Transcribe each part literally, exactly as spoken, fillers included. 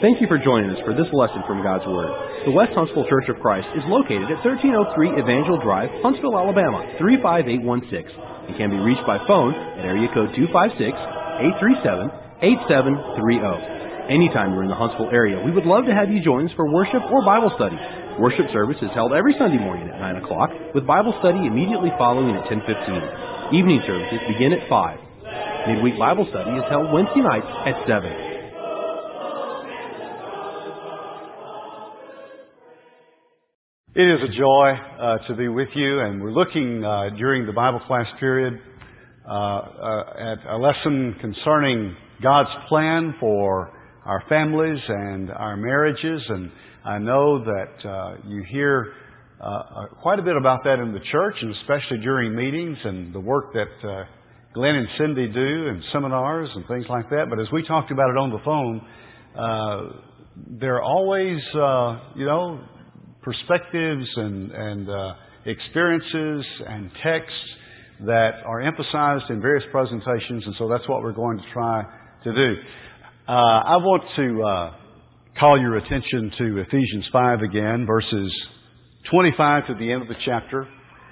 Thank you for joining us for this lesson from God's Word. The West Huntsville Church of Christ is located at thirteen oh three Evangel Drive, Huntsville, Alabama, three five eight one six, and can be reached by phone at area code two five six, eight three seven, eight seven three zero. Anytime you're in the Huntsville area, we would love to have you join us for worship or Bible study. Worship service is held every Sunday morning at nine o'clock, with Bible study immediately following at ten fifteen. Evening services begin at five. Midweek Bible study is held Wednesday nights at seven. It is a joy uh, to be with you, and we're looking uh, during the Bible class period uh, uh, at a lesson concerning God's plan for our families and our marriages. And I know that uh, you hear uh, uh, quite a bit about that in the church, and especially during meetings and the work that uh, Glenn and Cindy do in seminars and things like that. But as we talked about it on the phone, uh, there are always, uh, you know, perspectives and, and uh, experiences and texts that are emphasized in various presentations, and so that's what we're going to try to do. Uh, I want to uh, call your attention to Ephesians five again, verses twenty-five to the end of the chapter.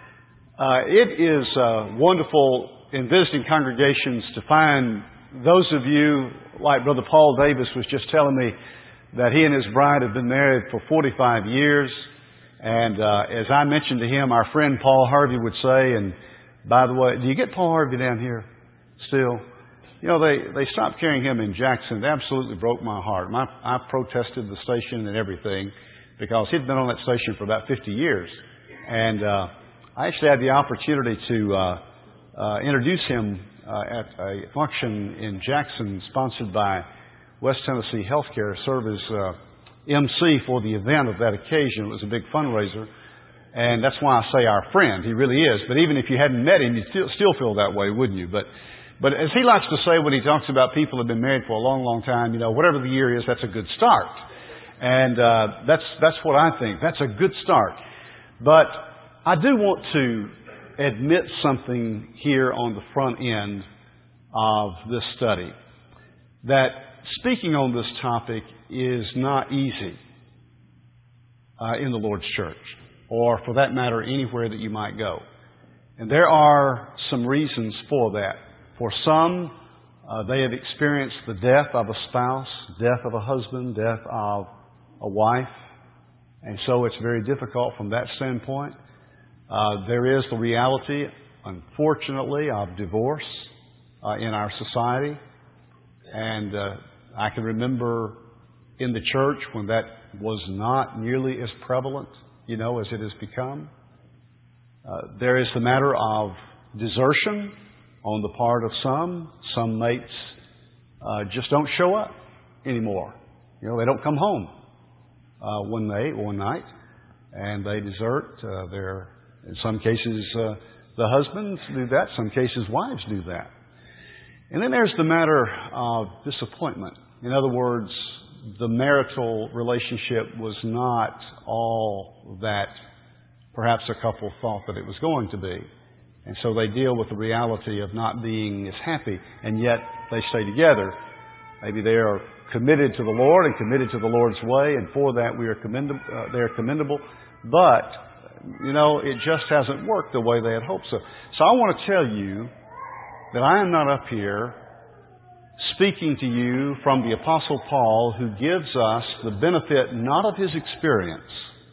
Uh, it is uh, wonderful in visiting congregations to find those of you, like Brother Paul Davis was just telling me, that he and his bride have been married for forty-five years. And uh, as I mentioned to him, our friend Paul Harvey would say, and by the way, do you get Paul Harvey down here still? You know, they, they stopped carrying him in Jackson. It absolutely broke my heart. My, I protested the station and everything because he'd been on that station for about fifty years. And uh, I actually had the opportunity to uh, uh, introduce him uh, at a function in Jackson sponsored by West Tennessee Healthcare, serve as uh, M C for the event of that occasion. It was a big fundraiser, and that's why I say our friend. He really is. But even if you hadn't met him, you'd still, still feel that way, wouldn't you? But but as he likes to say when he talks about people who have been married for a long, long time, you know, whatever the year is, that's a good start. And uh, that's that's what I think. That's a good start. But I do want to admit something here on the front end of this study, that speaking on this topic is not easy uh, in the Lord's church, or for that matter, anywhere that you might go. And there are some reasons for that. For some, uh, they have experienced the death of a spouse, death of a husband, death of a wife, and so it's very difficult from that standpoint. Uh, there is the reality, unfortunately, of divorce uh, in our society. And uh, I can remember in the church when that was not nearly as prevalent, you know, as it has become. Uh, there is the matter of desertion on the part of some. Some mates uh, just don't show up anymore. You know, they don't come home uh, one day, one night, and they desert. Uh, they're, in some cases, uh, the husbands do that. Some cases, wives do that. And then there's the matter of disappointment. In other words, the marital relationship was not all that perhaps a couple thought that it was going to be. And so they deal with the reality of not being as happy, and yet they stay together. Maybe they are committed to the Lord and committed to the Lord's way, and for that we are commendable, uh, they are commendable. But, you know, it just hasn't worked the way they had hoped so. So I want to tell you that I am not up here speaking to you from the Apostle Paul, who gives us the benefit not of his experience,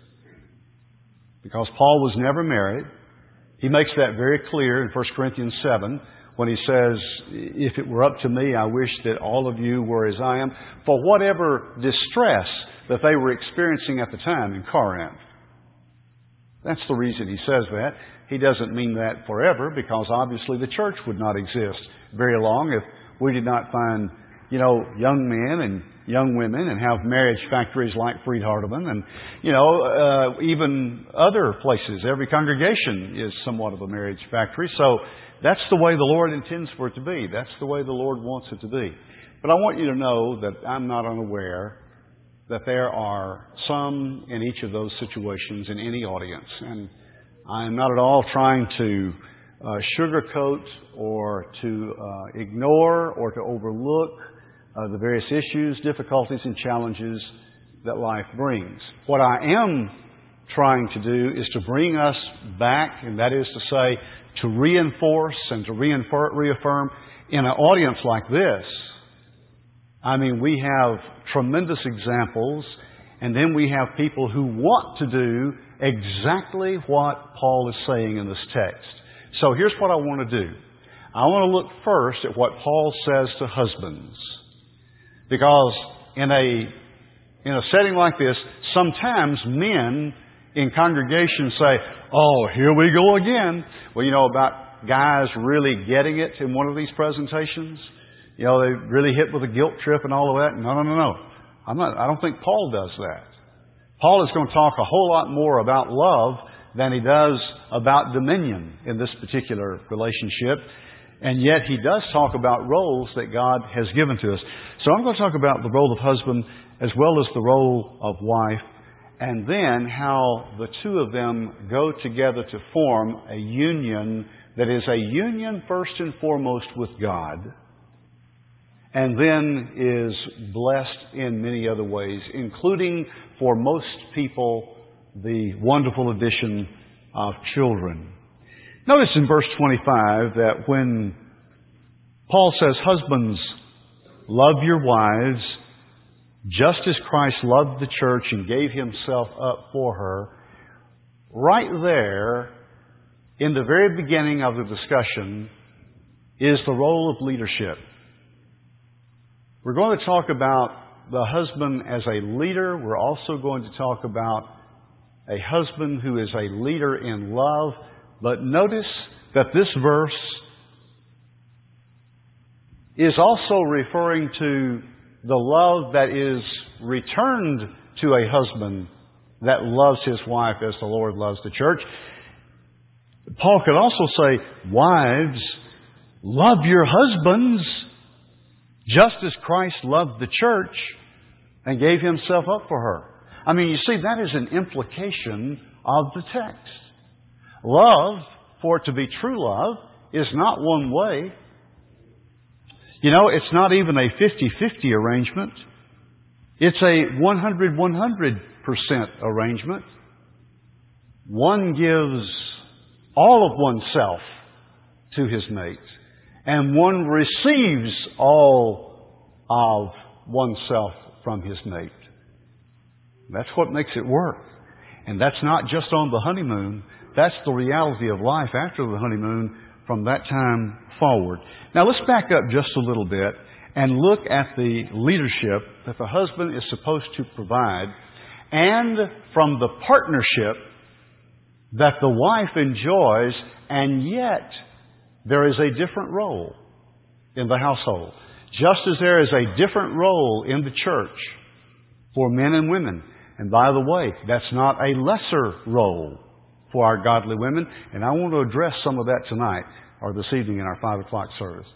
because Paul was never married. He makes that very clear in First Corinthians seven when he says, if it were up to me, I wish that all of you were as I am, for whatever distress that they were experiencing at the time in Corinth. That's the reason he says that. He doesn't mean that forever, because obviously the church would not exist very long if we did not find, you know, young men and young women and have marriage factories like Freed Hardeman and, you know, uh, even other places. Every congregation is somewhat of a marriage factory. So that's the way the Lord intends for it to be. That's the way the Lord wants it to be. But I want you to know that I'm not unaware that there are some in each of those situations in any audience. And I'm not at all trying to uh, sugarcoat or to uh, ignore or to overlook uh, the various issues, difficulties, and challenges that life brings. What I am trying to do is to bring us back, and that is to say, to reinforce and to reinfer- reaffirm in an audience like this. I mean, we have tremendous examples, and then we have people who want to do exactly what Paul is saying in this text. So here's what I want to do. I want to look first at what Paul says to husbands. Because in a, in a setting like this, sometimes men in congregations say, oh, here we go again. Well, you know about guys really getting it in one of these presentations? You know, they really hit with a guilt trip and all of that. No, no, no, no. I'm not, I don't think Paul does that. Paul is going to talk a whole lot more about love than he does about dominion in this particular relationship. And yet he does talk about roles that God has given to us. So I'm going to talk about the role of husband as well as the role of wife, and then how the two of them go together to form a union that is a union first and foremost with God, and then is blessed in many other ways, including for most people the wonderful addition of children. Notice in verse twenty-five that when Paul says, husbands, love your wives, just as Christ loved the church and gave Himself up for her, right there, in the very beginning of the discussion, is the role of leadership. We're going to talk about the husband as a leader. We're also going to talk about a husband who is a leader in love. But notice that this verse is also referring to the love that is returned to a husband that loves his wife as the Lord loves the church. Paul could also say, wives, love your husbands just as Christ loved the church and gave Himself up for her. I mean, you see, that is an implication of the text. Love, for it to be true love, is not one way. You know, it's not even a fifty-fifty arrangement. It's a one hundred one hundred percent arrangement. One gives all of oneself to his mate, and one receives all of oneself from his mate. That's what makes it work. And that's not just on the honeymoon. That's the reality of life after the honeymoon from that time forward. Now let's back up just a little bit and look at the leadership that the husband is supposed to provide, and from the partnership that the wife enjoys, and yet there is a different role in the household. Just as there is a different role in the church for men and women. And by the way, that's not a lesser role for our godly women. And I want to address some of that tonight or this evening in our five o'clock service.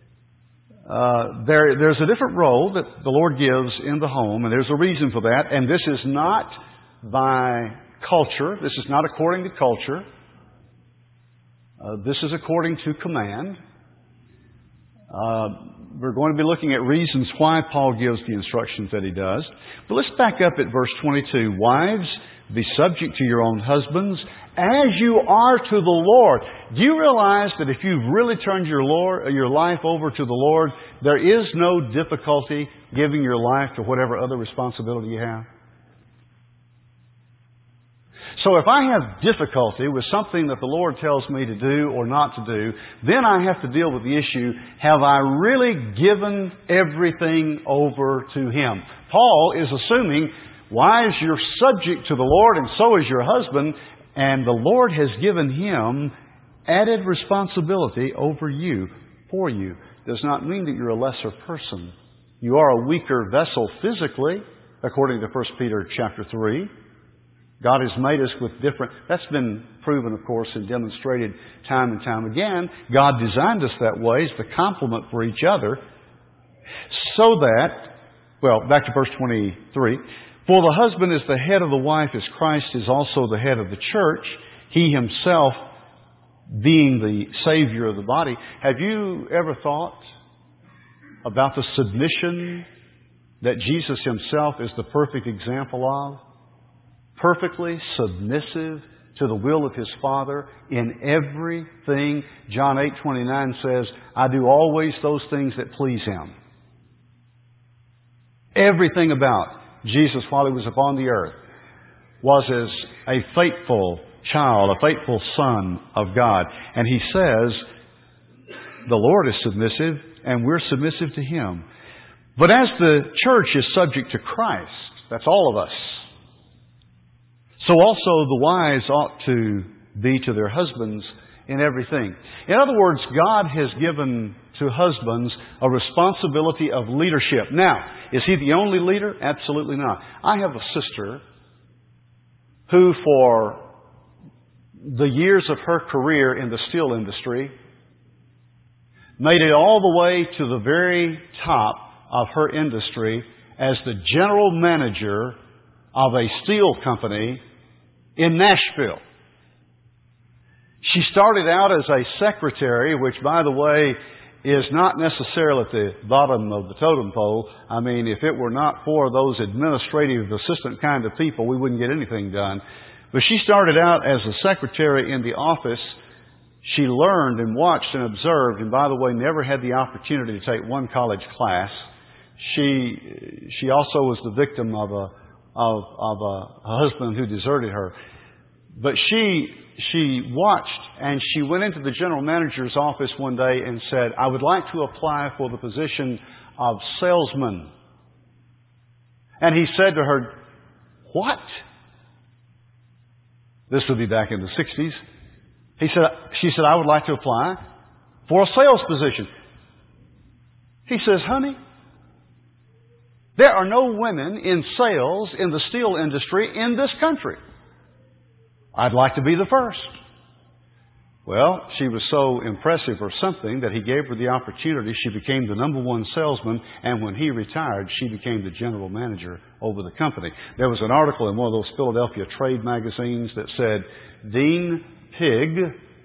Uh, there, there's a different role that the Lord gives in the home, and there's a reason for that. And this is not by culture. This is not according to culture. Uh, this is according to command. Uh, we're going to be looking at reasons why Paul gives the instructions that he does. But let's back up at verse twenty-two. Wives, be subject to your own husbands as you are to the Lord. Do you realize that if you've really turned your Lord, your life over to the Lord, there is no difficulty giving your life to whatever other responsibility you have? So if I have difficulty with something that the Lord tells me to do or not to do, then I have to deal with the issue, have I really given everything over to Him? Paul is assuming, wives, you're subject to the Lord, and so is your husband, and the Lord has given him added responsibility over you, for you. Does not mean that you're a lesser person. You are a weaker vessel physically, according to First Peter chapter three. God has made us with different... That's been proven, of course, and demonstrated time and time again. God designed us that way as the complement for each other. So that... Well, back to verse twenty-three. For the husband is the head of the wife as Christ is also the head of the church, He Himself being the Savior of the body. Have you ever thought about the submission that Jesus Himself is the perfect example of? Perfectly submissive to the will of His Father in everything. John eight twenty-nine says, I do always those things that please Him. Everything about Jesus while He was upon the earth was as a faithful child, a faithful son of God. And He says, the Lord is submissive and we're submissive to Him. But as the church is subject to Christ, that's all of us, so also the wives ought to be to their husbands in everything. In other words, God has given to husbands a responsibility of leadership. Now, is He the only leader? Absolutely not. I have a sister who, for the years of her career in the steel industry, made it all the way to the very top of her industry as the general manager of a steel company in Nashville. She started out as a secretary, which, by the way, is not necessarily at the bottom of the totem pole. I mean, if it were not for those administrative assistant kind of people, we wouldn't get anything done. But she started out as a secretary in the office. She learned and watched and observed, and by the way, never had the opportunity to take one college class. She she also was the victim of a of of a, a husband who deserted her. But she she watched, and she went into the general manager's office one day and said, I would like to apply for the position of salesman. And he said to her, what? This would be back in the sixties. He said, she said, I would like to apply for a sales position. He says, honey, there are no women in sales in the steel industry in this country. I'd like to be the first. Well, she was so impressive or something that he gave her the opportunity. She became the number one salesman, and when he retired, she became the general manager over the company. There was an article in one of those Philadelphia trade magazines that said, Dean Pigg,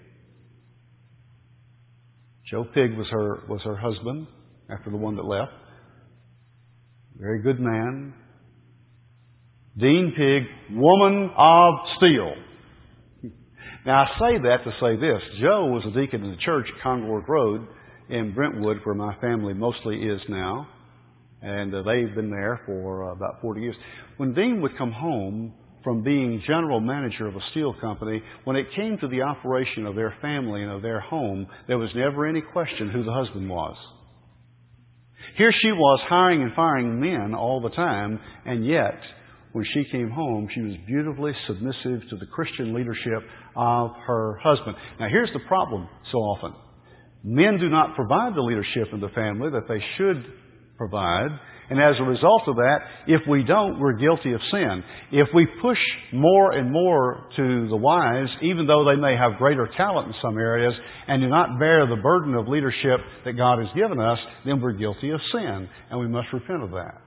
Joe Pigg was her, was her husband after the one that left. Very good man. Dean Pigg, woman of steel. Now, I say that to say this. Joe was a deacon in the church at Concord Road in Brentwood, where my family mostly is now. And uh, they've been there for uh, about forty years. When Dean would come home from being general manager of a steel company, when it came to the operation of their family and of their home, there was never any question who the husband was. Here she was hiring and firing men all the time, and yet, when she came home, she was beautifully submissive to the Christian leadership of her husband. Now, here's the problem so often. Men do not provide the leadership in the family that they should provide. And as a result of that, if we don't, we're guilty of sin. If we push more and more to the wives, even though they may have greater talent in some areas, and do not bear the burden of leadership that God has given us, then we're guilty of sin. And we must repent of that.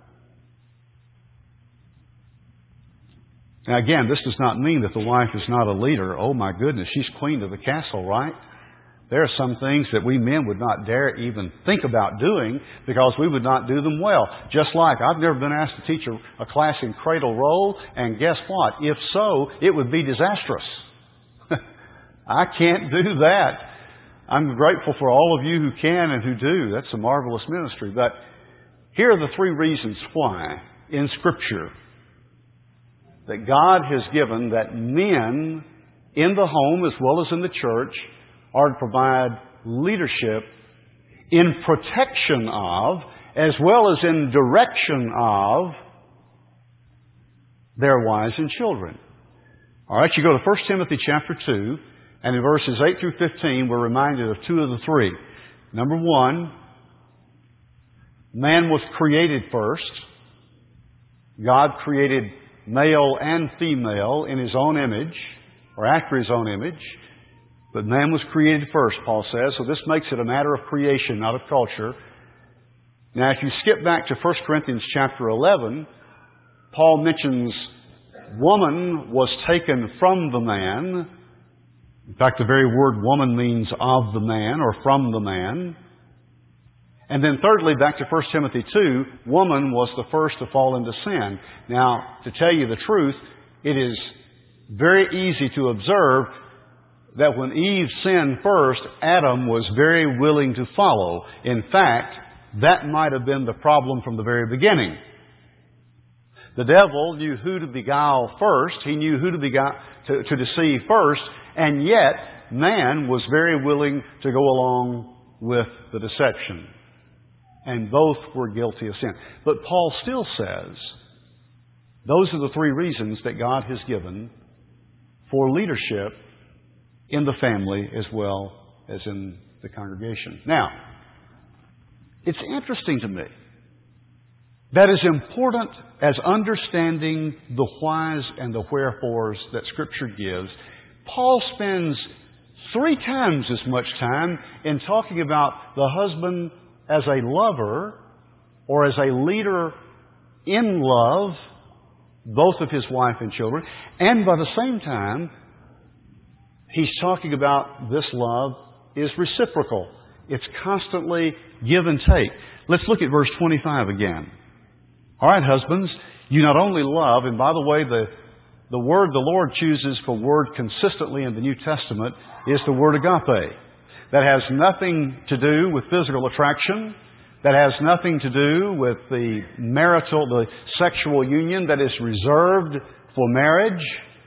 Now again, this does not mean that the wife is not a leader. Oh my goodness, she's queen of the castle, right? There are some things that we men would not dare even think about doing because we would not do them well. Just like I've never been asked to teach a, a class in cradle roll, and guess what? If so, it would be disastrous. I can't do that. I'm grateful for all of you who can and who do. That's a marvelous ministry. But here are the three reasons why in Scripture that God has given that men in the home as well as in the church are to provide leadership in protection of as well as in direction of their wives and children. All right, you go to First Timothy chapter two, and in verses eight through fifteen, we're reminded of two of the three. Number one, man was created first. God created male and female in His own image, or after His own image. But man was created first, Paul says, so this makes it a matter of creation, not of culture. Now, if you skip back to First Corinthians chapter eleven, Paul mentions woman was taken from the man. In fact, the very word woman means of the man or from the man. And then thirdly, back to First Timothy two, woman was the first to fall into sin. Now, to tell you the truth, it is very easy to observe that when Eve sinned first, Adam was very willing to follow. In fact, that might have been the problem from the very beginning. The devil knew who to beguile first. He knew who to, beguile, to, to deceive first. And yet, man was very willing to go along with the deception. And both were guilty of sin. But Paul still says, those are the three reasons that God has given for leadership in the family as well as in the congregation. Now, it's interesting to me that as important as understanding the whys and the wherefores that Scripture gives, Paul spends three times as much time in talking about the husband as a lover or as a leader in love, both of his wife and children, and by the same time, he's talking about this love is reciprocal. It's constantly give and take. Let's look at verse twenty-five again. All right, husbands, you not only love, and by the way, the, the word the Lord chooses for word consistently in the New Testament is the word agape. That has nothing to do with physical attraction. That has nothing to do with the marital, the sexual union that is reserved for marriage.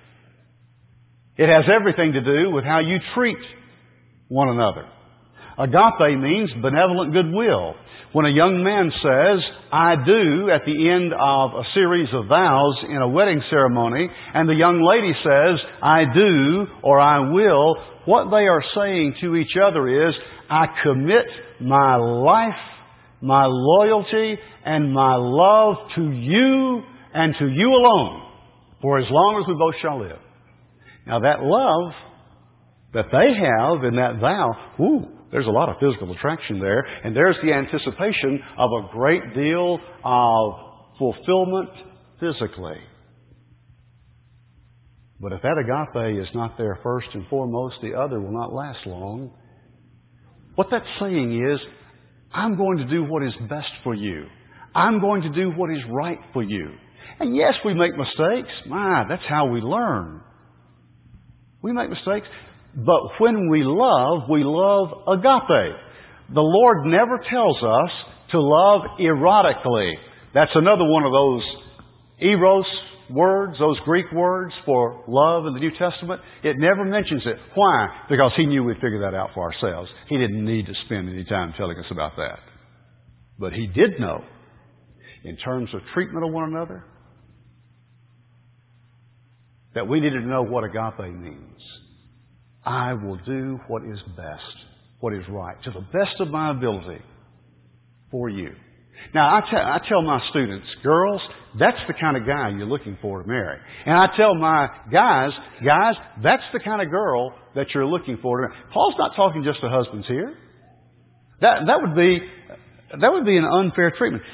It has everything to do with how you treat one another. Agape means benevolent goodwill. When a young man says, I do, at the end of a series of vows in a wedding ceremony, and the young lady says, I do, or I will, what they are saying to each other is, I commit my life, my loyalty, and my love to you and to you alone, for as long as we both shall live. Now that love that they have in that vow, ooh, there's a lot of physical attraction there, and there's the anticipation of a great deal of fulfillment physically. But if that agape is not there first and foremost, the other will not last long. What that's saying is, I'm going to do what is best for you. I'm going to do what is right for you. And yes, we make mistakes. My, that's how we learn. We make mistakes. But when we love, we love agape. The Lord never tells us to love erotically. That's another one of those eros words, those Greek words for love in the New Testament. It never mentions it. Why? Because He knew we'd figure that out for ourselves. He didn't need to spend any time telling us about that. But He did know, in terms of treatment of one another, that we needed to know what agape means. I will do what is best, what is right, to the best of my ability for you. Now, I, te- I tell my students, girls, that's the kind of guy you're looking for to marry. And I tell my guys, guys, that's the kind of girl that you're looking for to marry. Paul's not talking just to husbands here. That, that would be, that would be an unfair treatment.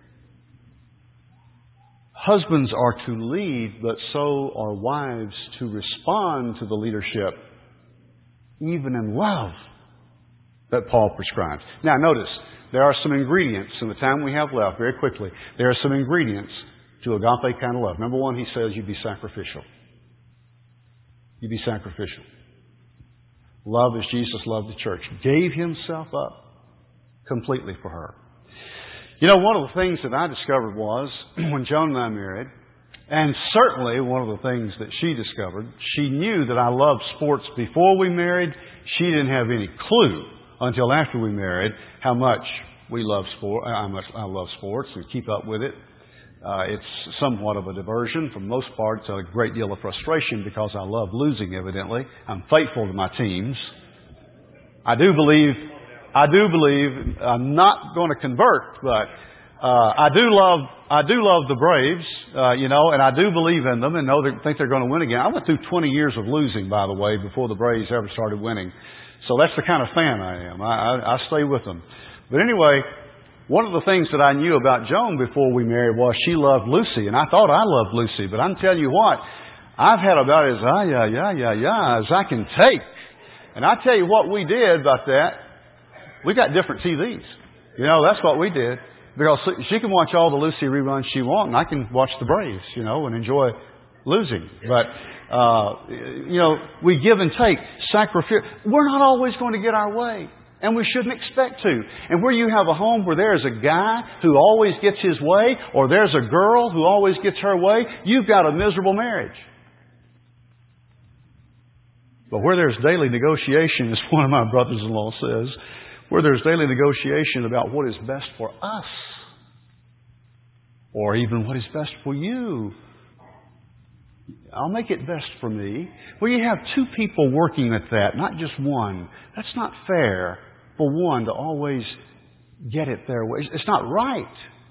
Husbands are to lead, but so are wives to respond to the leadership, even in love, that Paul prescribes. Now, notice, there are some ingredients in the time we have left, very quickly. There are some ingredients to agape kind of love. Number one, he says you be sacrificial. You be sacrificial. Love as Jesus loved the church. Gave Himself up completely for her. You know, one of the things that I discovered was, when Joan and I married, and certainly one of the things that she discovered, she knew that I loved sports before we married. She didn't have any clue until after we married how much we love sport, how much I love sports and keep up with it. Uh, it's somewhat of a diversion. For the most part, it's a great deal of frustration because I love losing, evidently. I'm faithful to my teams. I do believe, I do believe, I'm not going to convert, but uh, I do love, I do love the Braves, uh, you know, and I do believe in them and know they think they're going to win again. I went through twenty years of losing, by the way, before the Braves ever started winning. So that's the kind of fan I am. I, I, I stay with them. But anyway, one of the things that I knew about Joan before we married was she loved Lucy, and I thought I loved Lucy. But I'm telling you what, I've had about as ah yeah yeah yeah yeah as I can take. And I tell you what we did about that. We got different T Vs. You know, that's what we did. Because she can watch all the Lucy reruns she wants, and I can watch the Braves, you know, and enjoy losing. But, uh, you know, we give and take. Sacrifice. We're not always going to get our way. And we shouldn't expect to. And where you have a home where there's a guy who always gets his way, or there's a girl who always gets her way, you've got a miserable marriage. But where there's daily negotiation, as one of my brothers-in-law says, where there's daily negotiation about what is best for us, or even what is best for you, I'll make it best for me. Well, you have two people working at that, not just one. That's not fair for one to always get it their way. It's not right.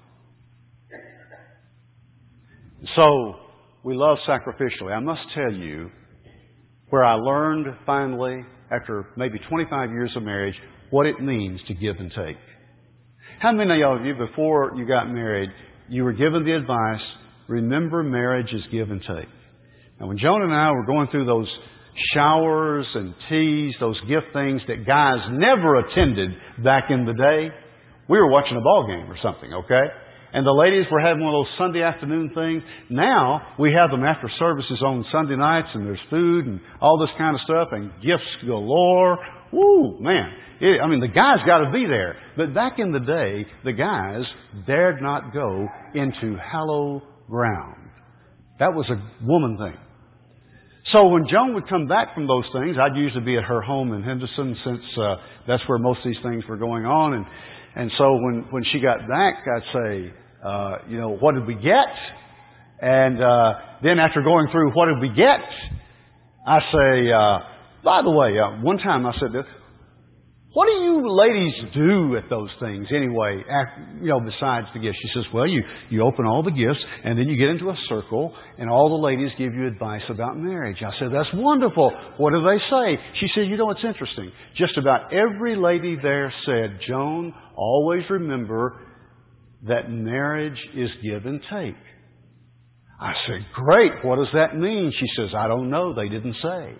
So, we love sacrificially. I must tell you, where I learned finally, after maybe twenty-five years of marriage, what it means to give and take. How many of you, before you got married, you were given the advice, remember marriage is give and take? Now, when Joan and I were going through those showers and teas, those gift things that guys never attended back in the day, we were watching a ball game or something, okay? And the ladies were having one of those Sunday afternoon things. Now, we have them after services on Sunday nights, and there's food and all this kind of stuff, and gifts galore. Woo, man. It, I mean, the guys got to be there. But back in the day, the guys dared not go into hallowed ground. That was a woman thing. So when Joan would come back from those things, I'd usually be at her home in Henderson, since uh, that's where most of these things were going on. And and so when, when she got back, I'd say, uh, you know, what did we get? And uh, then after going through what did we get, I say, uh, by the way, uh, one time I said this, what do you ladies do at those things anyway, after, you know, besides the gifts? She says, well, you, you open all the gifts, and then you get into a circle, and all the ladies give you advice about marriage. I said, that's wonderful. What do they say? She said, you know, it's interesting. Just about every lady there said, Joan, always remember that marriage is give and take. I said, great. What does that mean? She says, I don't know. They didn't say.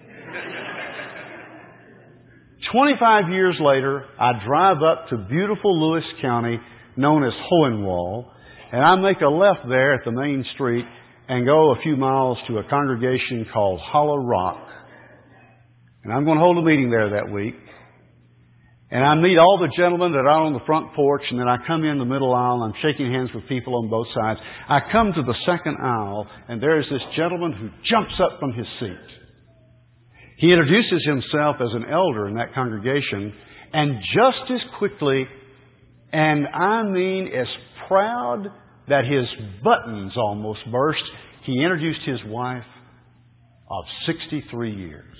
twenty-five years later, I drive up to beautiful Lewis County, known as Hohenwald, and I make a left there at the main street and go a few miles to a congregation called Hollow Rock. And I'm going to hold a meeting there that week. And I meet all the gentlemen that are on the front porch, and then I come in the middle aisle, and I'm shaking hands with people on both sides. I come to the second aisle, and there's this gentleman who jumps up from his seat. He introduces himself as an elder in that congregation, and just as quickly, and I mean as proud that his buttons almost burst, he introduced his wife of sixty-three years.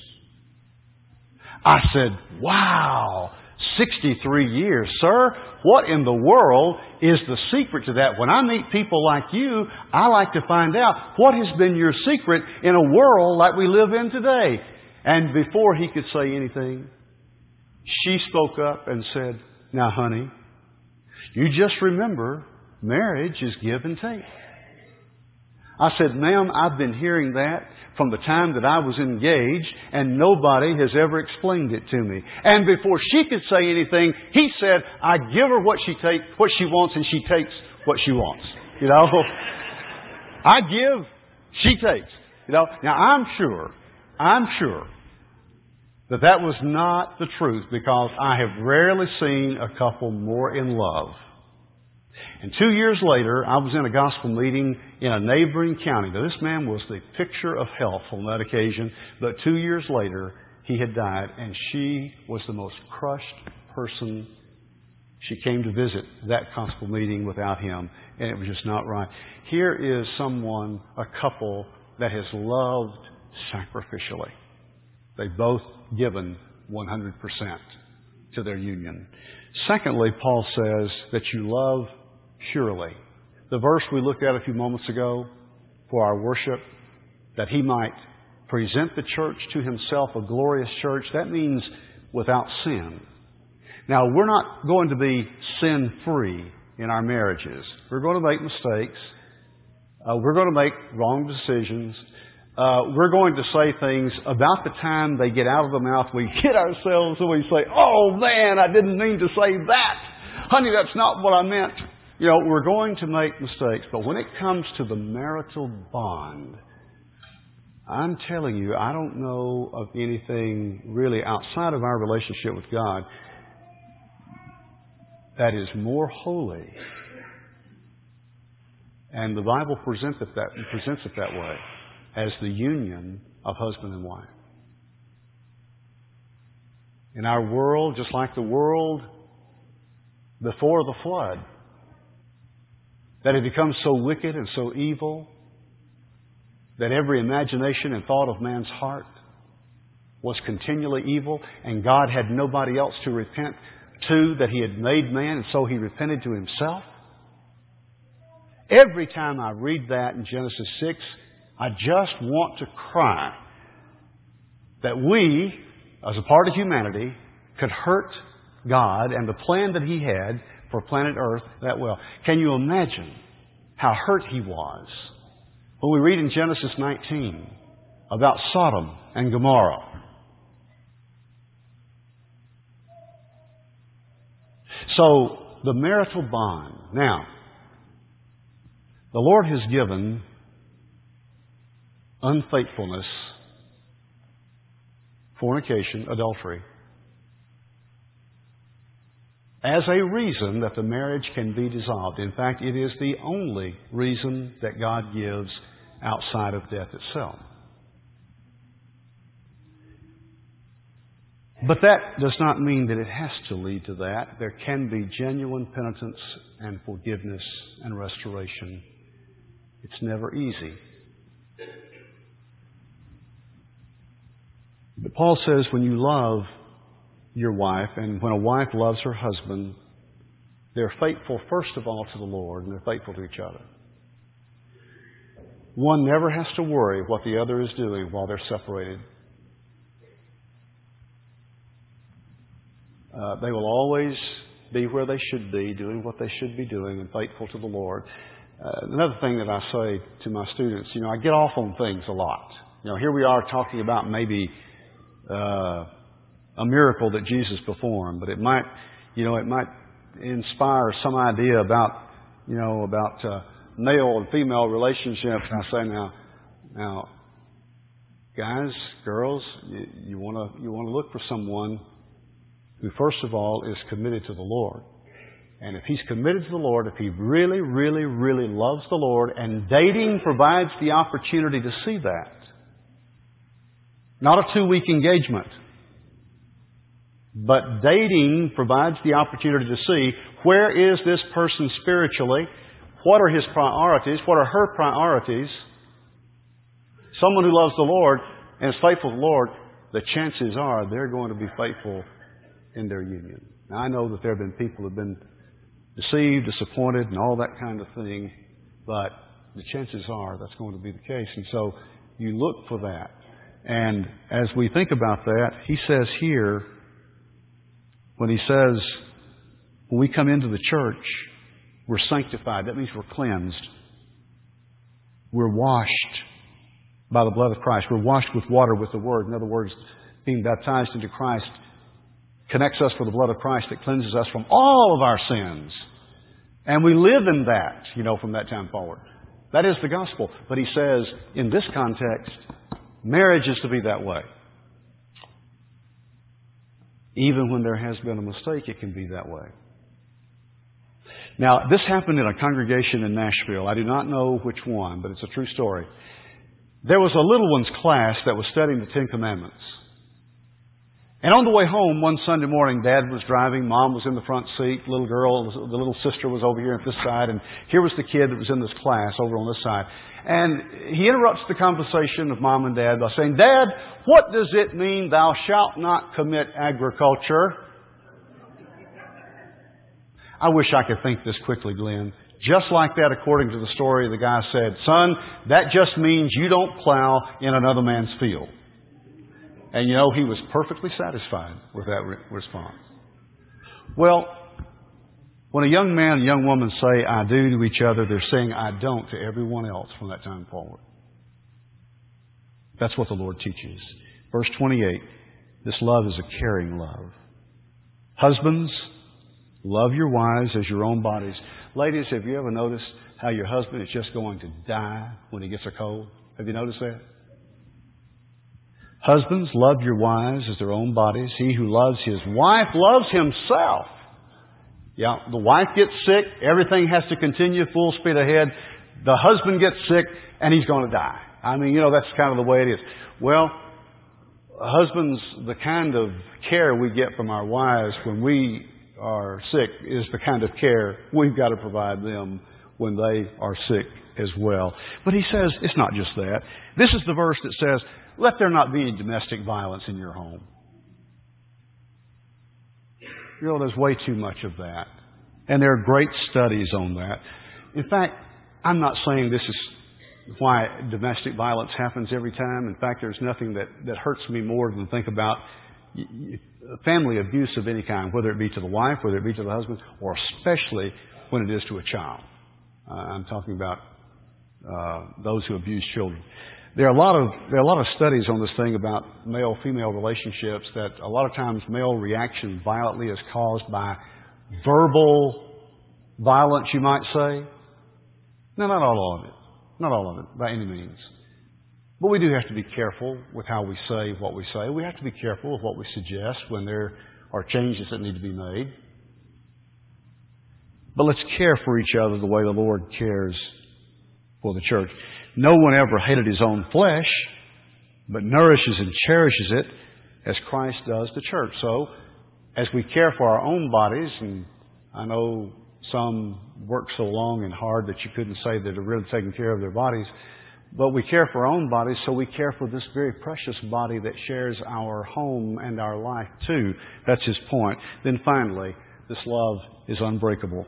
I said, wow, sixty-three years, sir. What in the world is the secret to that? When I meet people like you, I like to find out what has been your secret in a world like we live in today. And before he could say anything, she spoke up and said, now, honey, you just remember marriage is give and take. I said, ma'am, I've been hearing that from the time that I was engaged, and nobody has ever explained it to me. And before she could say anything, he said, I give her what she take, what she wants, and she takes what she wants. You know, I give, she takes. You know, now I'm sure, I'm sure that that was not the truth, because I have rarely seen a couple more in love. And two years later, I was in a gospel meeting in a neighboring county. Now, this man was the picture of health on that occasion, but two years later, he had died, and she was the most crushed person. She came to visit that gospel meeting without him, and it was just not right. Here is someone, a couple, that has loved sacrificially. They've both given one hundred percent to their union. Secondly, Paul says that you love purely. The verse we looked at a few moments ago for our worship, that he might present the church to himself, a glorious church, that means without sin. Now, we're not going to be sin-free in our marriages. We're going to make mistakes. Uh, we're going to make wrong decisions. Uh, we're going to say things about the time they get out of the mouth. We get ourselves and we say, oh man, I didn't mean to say that. honey, that's not what I meant. You know, we're going to make mistakes, but when it comes to the marital bond, I'm telling you, I don't know of anything really outside of our relationship with God that is more holy. And the Bible presents it that, presents it that way, as the union of husband and wife. In our world, just like the world before the flood, that had become so wicked and so evil that every imagination and thought of man's heart was continually evil, and God had nobody else to repent to, that He had made man, and so He repented to Himself. Every time I read that in Genesis six, I just want to cry that we, as a part of humanity, could hurt God and the plan that He had for planet Earth that well. Can you imagine how hurt He was when we read in Genesis nineteen about Sodom and Gomorrah? So, the marital bond. Now, the Lord has given unfaithfulness, fornication, adultery, as a reason that the marriage can be dissolved. In fact, it is the only reason that God gives outside of death itself. But that does not mean that it has to lead to that. There can be genuine penitence and forgiveness and restoration. It's never easy. But Paul says when you love your wife, and when a wife loves her husband, they're faithful first of all to the Lord, and they're faithful to each other. One never has to worry what the other is doing while they're separated. Uh, they will always be where they should be, doing what they should be doing, and faithful to the Lord. Uh, another thing that I say to my students, you know, I get off on things a lot. You know, here we are talking about maybe uh, a miracle that Jesus performed, but it might, you know, it might inspire some idea about, you know, about uh, male and female relationships. And I say now, now, guys, girls, you, you want to you want to look for someone who, first of all, is committed to the Lord. And if he's committed to the Lord, if he really, really, really loves the Lord, and dating provides the opportunity to see that. Not a two-week engagement, but dating provides the opportunity to see where is this person spiritually, what are his priorities, what are her priorities. Someone who loves the Lord and is faithful to the Lord, the chances are they're going to be faithful in their union. Now, I know that there have been people who have been deceived, disappointed, and all that kind of thing, but the chances are that's going to be the case. And so you look for that. And as we think about that, he says here, when he says, when we come into the church, we're sanctified. That means we're cleansed. We're washed by the blood of Christ. We're washed with water, with the Word. In other words, being baptized into Christ connects us with the blood of Christ that cleanses us from all of our sins. And we live in that, you know, from that time forward. That is the gospel. But he says, in this context, marriage is to be that way. Even when there has been a mistake, it can be that way. Now, this happened in a congregation in Nashville. I do not know which one, but it's a true story. There was a little one's class that was studying the Ten Commandments. And on the way home one Sunday morning, Dad was driving, Mom was in the front seat, little girl, the little sister was over here at this side, and here was the kid that was in this class over on this side. And he interrupts the conversation of Mom and Dad by saying, "Dad, what does it mean, thou shalt not commit agriculture?" I wish I could think this quickly, Glenn. Just like that, according to the story, the guy said, "Son, that just means you don't plow in another man's field." And you know, he was perfectly satisfied with that re- response. Well, when a young man and a young woman say, "I do" to each other, they're saying, "I don't" to everyone else from that time forward. That's what the Lord teaches. Verse twenty-eight, this love is a caring love. Husbands, Love your wives as your own bodies. Ladies, have you ever noticed how your husband is just going to die when he gets a cold? Have you noticed that? Husbands, love your wives as their own bodies. He who loves his wife loves himself. Yeah, the wife gets sick, everything has to continue full speed ahead. The husband gets sick, and he's going to die. I mean, you know, that's kind of the way it is. Well, husbands, the kind of care we get from our wives when we are sick is the kind of care we've got to provide them when they are sick as well. But he says it's not just that. This is the verse that says, let there not be any domestic violence in your home. You know, there's way too much of that. And there are great studies on that. In fact, I'm not saying this is why domestic violence happens every time. In fact, there's nothing that, that hurts me more than to think about family abuse of any kind, whether it be to the wife, whether it be to the husband, or especially when it is to a child. Uh, I'm talking about uh, those who abuse children. There are a lot of there are a lot of studies on this thing about male-female relationships that a lot of times male reaction violently is caused by verbal violence, you might say. No, not all of it. Not all of it, by any means. But we do have to be careful with how we say what we say. We have to be careful with what we suggest when there are changes that need to be made. But let's care for each other the way the Lord cares for the church. No one ever hated his own flesh, but nourishes and cherishes it as Christ does the church. So, as we care for our own bodies, and I know some work so long and hard that you couldn't say that they're really taking care of their bodies, but we care for our own bodies, so we care for this very precious body that shares our home and our life too. That's his point. Then finally, this love is unbreakable.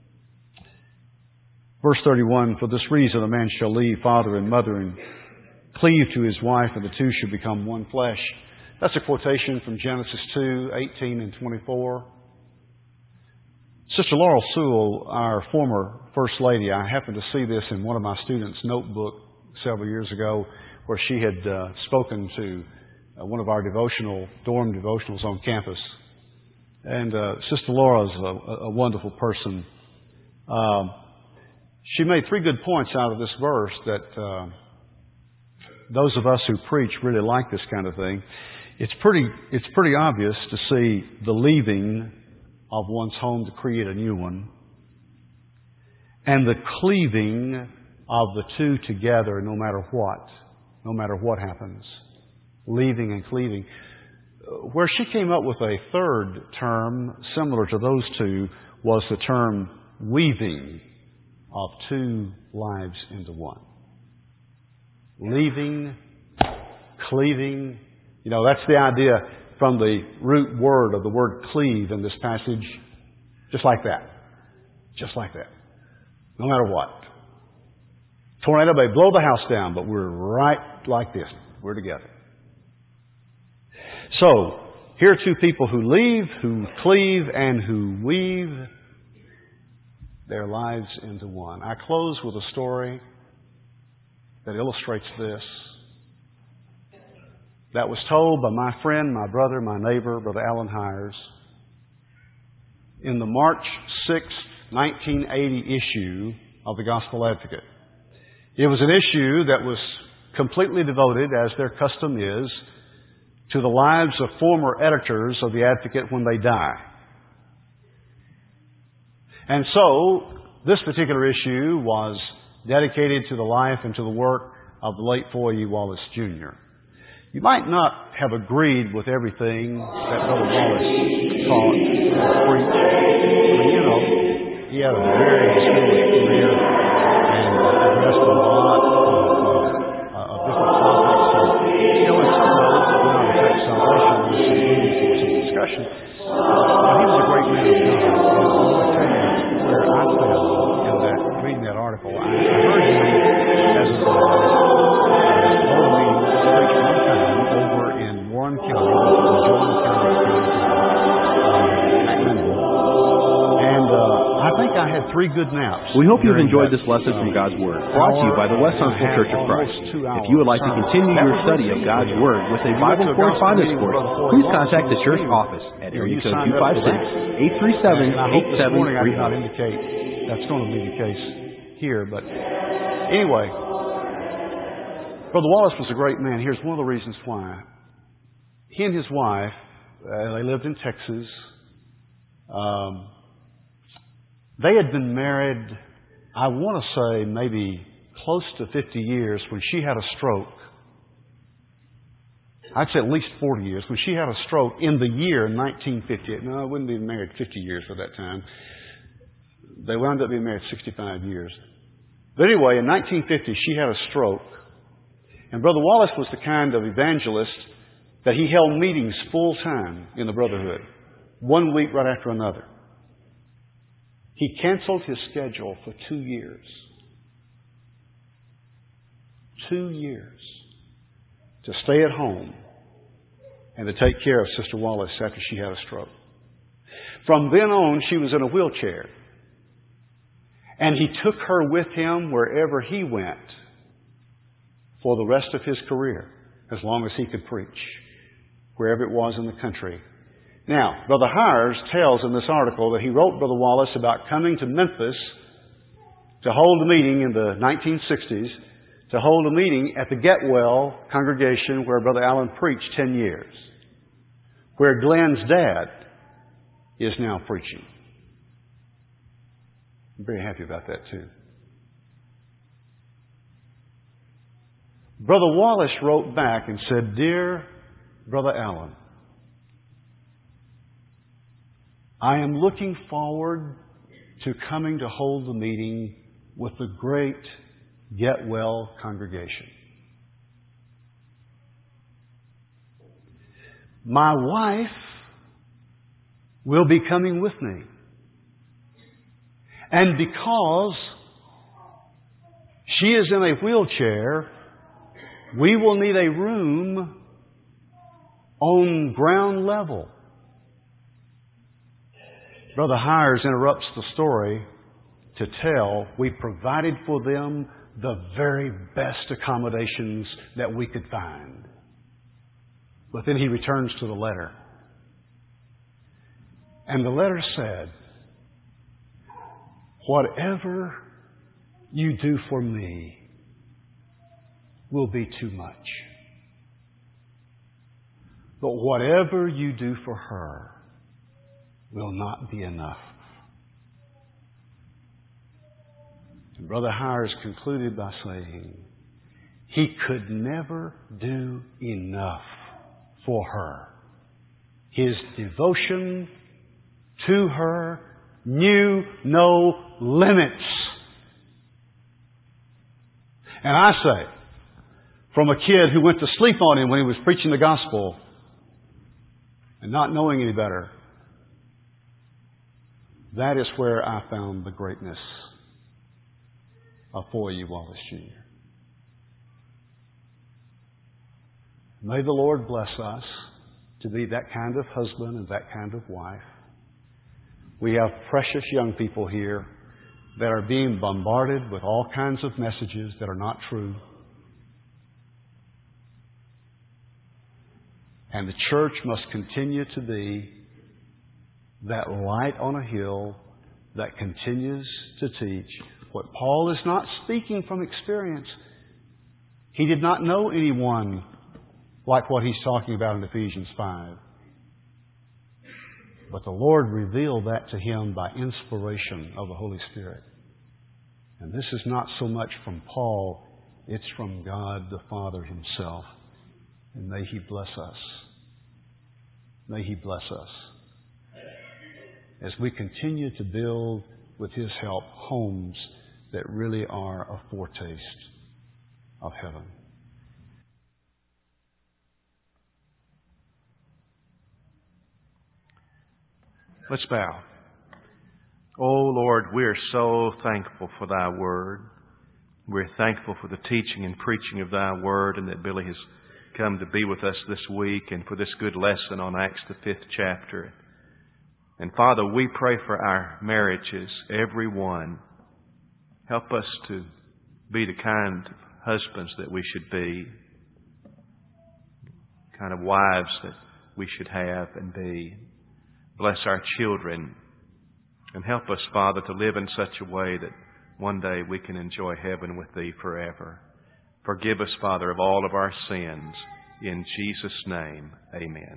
Verse thirty-one, for this reason a man shall leave father and mother and cleave to his wife, and the two shall become one flesh. That's a quotation from Genesis two, eighteen and twenty-four. Sister Laurel Sewell, our former First Lady, I happened to see this in one of my students' notebook several years ago, where she had uh, spoken to uh, one of our devotional, dorm devotionals on campus. And uh, Sister Laura is a, a wonderful person. Uh, she made three good points out of this verse that uh, those of us who preach really like this kind of thing. It's pretty, it's pretty obvious to see the leaving of one's home to create a new one, and the cleaving of the two together no matter what, no matter what happens. Leaving and cleaving. Where she came up with a third term similar to those two was the term weaving of two lives into one. Leaving, cleaving. You know, that's the idea from the root word of the word cleave in this passage. Just like that. Just like that. No matter what. Tornado may blow the house down, but we're right like this. We're together. So, here are two people who leave, who cleave, and who weave their lives into one. I close with a story that illustrates this. That was told by my friend, my brother, my neighbor, Brother Alan Hires, in the March sixth, nineteen eighty issue of the Gospel Advocate. It was an issue that was completely devoted, as their custom is, to the lives of former editors of the Advocate when they die. And so, this particular issue was dedicated to the life and to the work of the late Foy E. Wallace, Junior You might not have agreed with everything that Brother Wallace taught or preached, but you know, he had a very distinguished career and addressed a lot of, uh, of different topics. So, you know, in some ways, if we're not affect salvation, this is leading to some discussion. But he was a great man of God. And I want to tell you where I fell in that, reading that article. I heard him as a boy, told me to preach one time over in Warren County, Jordan County, uh, and uh, I think I had have three good naps. We hope you've during enjoyed that, this lesson uh, from God's Word, brought to you by the West Huntsville Church of Christ. If you would like to continue your study of God's Word with a Bible correspondence course, please contact the church office at area code two five six, eight three seven, eight seven three I cannot indicate that's going to be the case here, but anyway, Brother Wallace was a great man. Here's one of the reasons why. He and his wife, uh, they lived in Texas. Um, they had been married, I want to say, maybe close to fifty years when she had a stroke. I'd say at least forty years. When she had a stroke in the year nineteen fifty-eight. No, I wouldn't be married fifty years at that time. They wound up being married sixty-five years. But anyway, in nineteen fifty, she had a stroke. And Brother Wallace was the kind of evangelist that he held meetings full time in the Brotherhood, one week right after another. He canceled his schedule for two years. Two years to stay at home and to take care of Sister Wallace after she had a stroke. From then on, she was in a wheelchair. And he took her with him wherever he went for the rest of his career, as long as he could preach, wherever it was in the country. Now, Brother Hires tells in this article that he wrote Brother Wallace about coming to Memphis to hold a meeting in the nineteen sixties, to hold a meeting at the Getwell congregation where Brother Allen preached ten years, where Glenn's dad is now preaching. I'm very happy about that too. Brother Wallace wrote back and said, "Dear Brother Allen, I am looking forward to coming to hold the meeting with the great Getwell congregation. My wife will be coming with me. And because she is in a wheelchair, we will need a room on ground level." Brother Hires interrupts the story to tell we provided for them the very best accommodations that we could find. But then he returns to the letter. And the letter said, "Whatever you do for me will be too much. But whatever you do for her will not be enough." And Brother Hires concluded by saying, he could never do enough for her. His devotion to her knew no limits. And I say, from a kid who went to sleep on him when he was preaching the gospel and not knowing any better, that is where I found the greatness of Foye Wallace Junior May the Lord bless us to be that kind of husband and that kind of wife. We have precious young people here that are being bombarded with all kinds of messages that are not true. And the church must continue to be that light on a hill that continues to teach. What Paul is not speaking from experience. He did not know anyone like what he's talking about in Ephesians five. But the Lord revealed that to him by inspiration of the Holy Spirit. And this is not so much from Paul, it's from God the Father Himself. And may He bless us. May He bless us as we continue to build, with His help, homes that really are a foretaste of heaven. Let's bow. Oh Lord, we're so thankful for Thy Word. We're thankful for the teaching and preaching of Thy Word, and that Billy has come to be with us this week, and for this good lesson on Acts the fifth chapter. And Father, we pray for our marriages, every one. Help us to be the kind of husbands that we should be, kind of wives that we should have and be. Bless our children and help us, Father, to live in such a way that one day we can enjoy heaven with Thee forever. Forgive us, Father, of all of our sins. In Jesus' name, amen.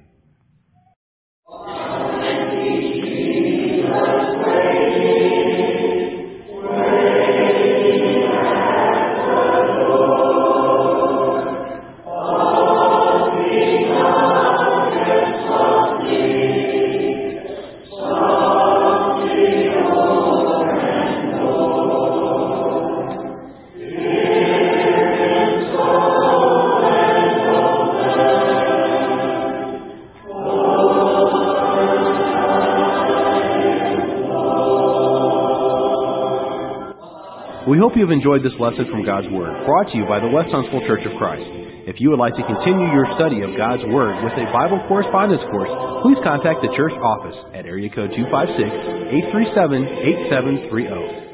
We hope you have enjoyed this lesson from God's Word, brought to you by the West Huntsville Church of Christ. If you would like to continue your study of God's Word with a Bible correspondence course, please contact the church office at area code two five six, eight three seven, eight seven three zero.